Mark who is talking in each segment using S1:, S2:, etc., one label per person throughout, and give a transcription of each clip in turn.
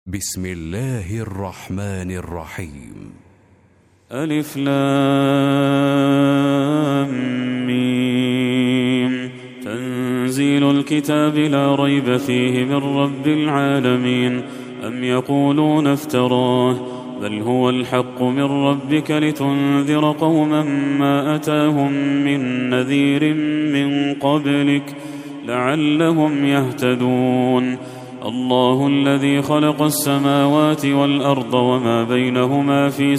S1: بسم الله الرحمن الرحيم.
S2: ألف لام ميم. تنزيل الكتاب لا ريب فيه من رب العالمين. أم يقولون افتراه بل هو الحق من ربك لتنذر قوما ما أتاهم من نذير من قبلك لعلهم يهتدون. الله الذي خلق السماوات والأرض وما بينهما في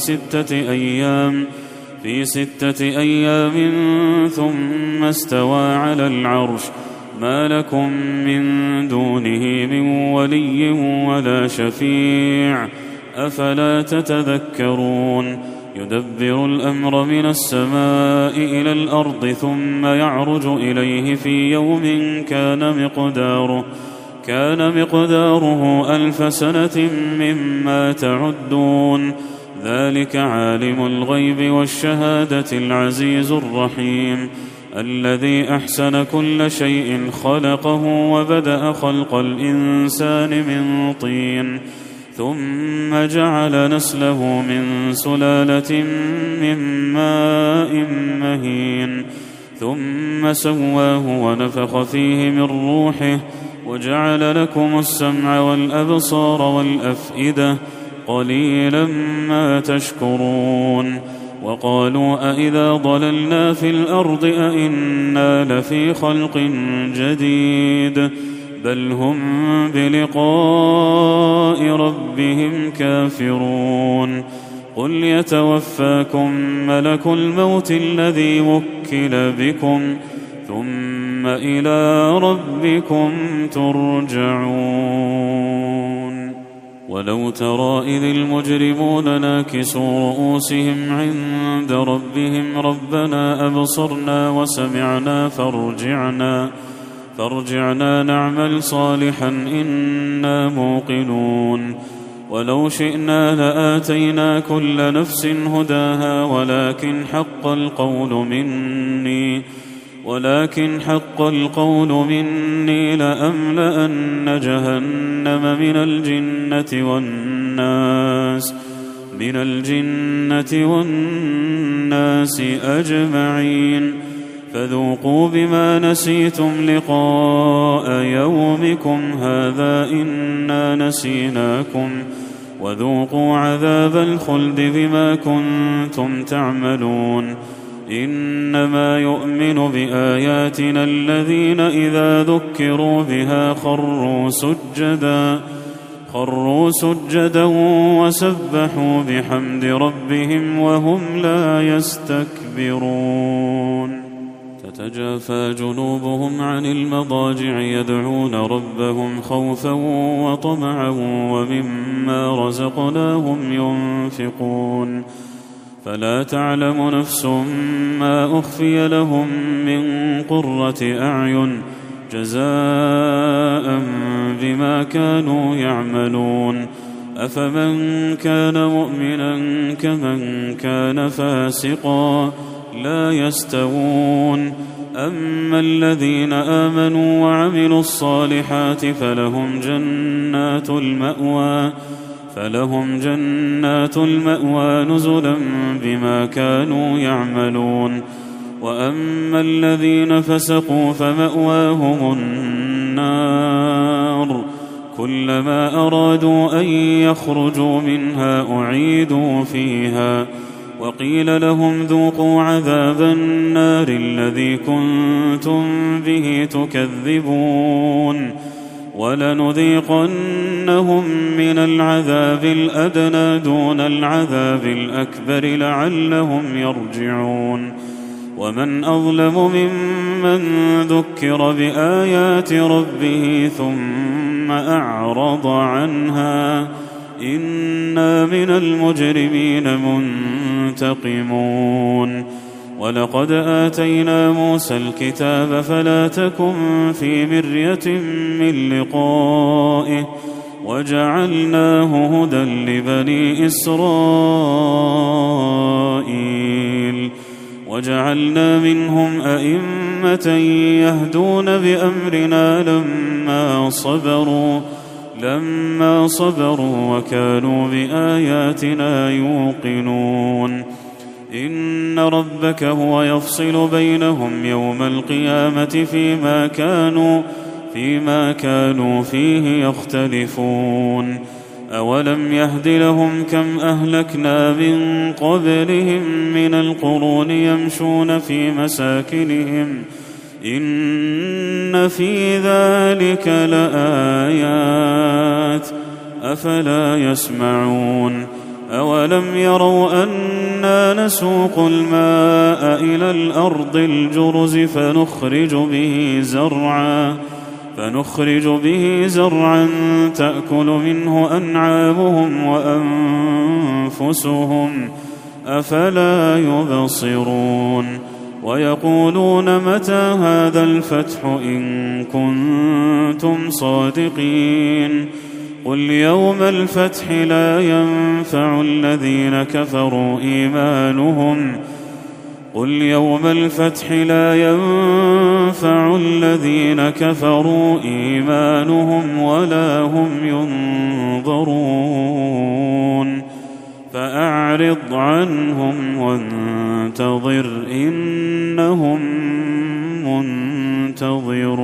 S2: ستة أيام ثم استوى على العرش ما لكم من دونه من ولي ولا شفيع أفلا تتذكرون. يدبر الأمر من السماء إلى الأرض ثم يعرج إليه في يوم كان مقداره 1000 سنة مما تعدون. ذلك عالم الغيب والشهادة العزيز الرحيم الذي أحسن كل شيء خلقه وبدأ خلق الإنسان من طين ثم جعل نسله من سلالة من ماء مهين ثم سواه ونفخ فيه من روحه وجعل لكم السمع والأبصار والأفئدة قليلا ما تشكرون. وقالوا أإذا ضللنا في الأرض أإنا لفي خلق جديد بل هم بلقاء ربهم كافرون. قل يتوفاكم ملك الموت الذي وكل بكم ثم إلى ربكم ترجعون. ولو ترى إذ المجرمون ناكسوا رؤوسهم عند ربهم ربنا أبصرنا وسمعنا فارجعنا نعمل صالحا إنا موقنون. ولو شئنا لآتينا كل نفس هداها ولكن حق القول مني لأملأن جهنم من الجنة والناس أجمعين. فذوقوا بما نسيتم لقاء يومكم هذا إنا نسيناكم وذوقوا عذاب الخلد بما كنتم تعملون. إنما يؤمن بآياتنا الذين إذا ذكروا بها خروا سجدا وسبحوا بحمد ربهم وهم لا يستكبرون. تتجافى جنوبهم عن المضاجع يدعون ربهم خوفا وطمعا ومما رزقناهم ينفقون. فلا تعلم نفس ما أخفي لهم من قرة أعين جزاء بما كانوا يعملون. أفمن كان مؤمنا كمن كان فاسقا لا يستوون. أما الذين آمنوا وعملوا الصالحات فلهم جنات المأوى نزلا بما كانوا يعملون. وأما الذين فسقوا فمأواهم النار كلما أرادوا أن يخرجوا منها أعيدوا فيها وقيل لهم ذوقوا عذاب النار الذي كنتم به تكذبون. ولنذيقنهم من العذاب الأدنى دون العذاب الأكبر لعلهم يرجعون. ومن أظلم ممن ذكر بآيات ربه ثم أعرض عنها إنا من المجرمين منتقمون. ولقد آتينا موسى الكتاب فلا تكن في مرية من لقائه وجعلناه هدى لبني إسرائيل وجعلنا منهم أئمة يهدون بأمرنا لما صبروا لما صبروا وكانوا بآياتنا يوقنون إن ربك هو يفصل بينهم يوم القيامة فيما كانوا فيه يختلفون أولم يهد لهم كم أهلكنا من قبلهم من القرون يمشون في مساكنهم إن في ذلك لآيات أفلا يسمعون أولم يروا أنا نسوق الماء إلى الأرض الجرز فنخرج به زرعا تأكل منه أنعامهم وأنفسهم أفلا يبصرون ويقولون متى هذا الفتح إن كنتم صادقين قل يوم الفتح لا ينفع الذين كفروا إيمانهم ولا هم ينظرون فأعرض عنهم وانتظر إنهم منتظرون.